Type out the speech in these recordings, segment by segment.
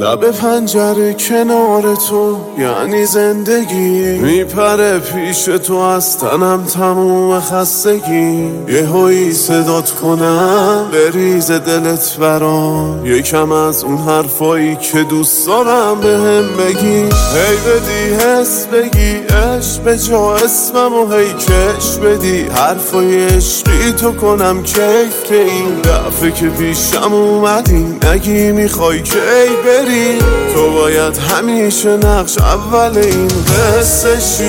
لب پنجره کنار تو یعنی زندگی، میپره پیش تو از تنم تموم خستگی. یه هایی صدات کنم بریز دلت برام، یکم از اون حرفایی که دوست دارم بهم بگی. هی بدی حس بگی عشق به جا اسمم و هی کش بدی حرفای عشقی تو کنم کیف، که این دفعه که پیشم اومدی نگی میخوای کی بری. تو باید همیشه نقش اول این قصه شی.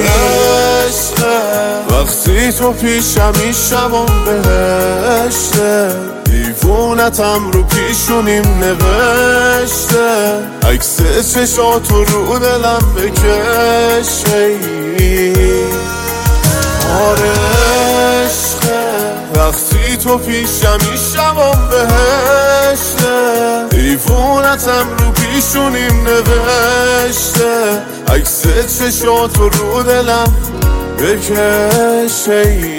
وقتی تو پیشم میشم بهشته، دیوونتم رو پیشونیم نوشته، عکس چشاتو رو دلم بکشه. آره عشقه وقتی تو پیشم میشم بهشته، دیوونتم رو پیشونیم نوشته، عکس چشاتو رو دلم بکشه.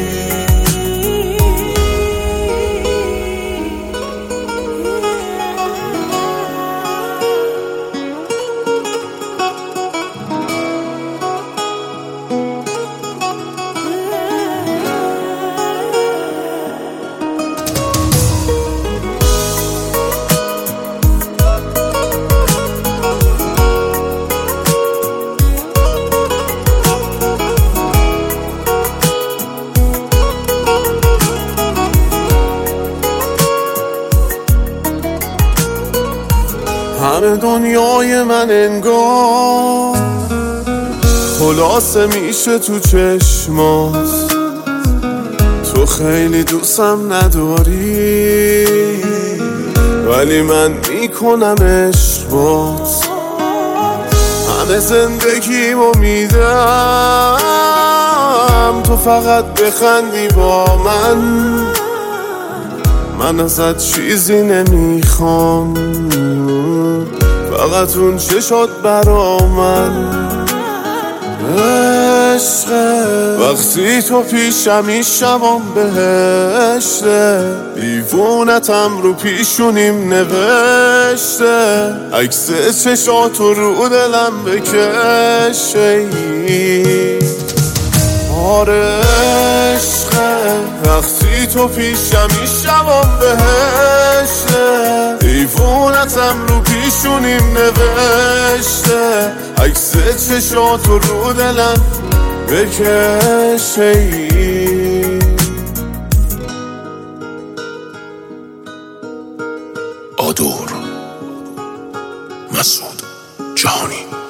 همه دنیای من انگار خلاصه میشه تو چشمات، تو خیلی دوستم نداری ولی من میکنم عشق بات. همه زندگیمو میدم تو فقط بخندی با من ازت چیزی نمیخوام، فقط اون چشات برا من. عشقه وقتی تو پیشم میشم بهشته، دیوونتم رو پیشونیم نوشته، عکس چشاتو رو دلم بکشه. آره عشقه وقتی تو پیشم میشم بهشته، دیوونتم رو پیشونیم نوشته، عکس چشاتو رو دلم بکشه. آدور مسعود جهانی.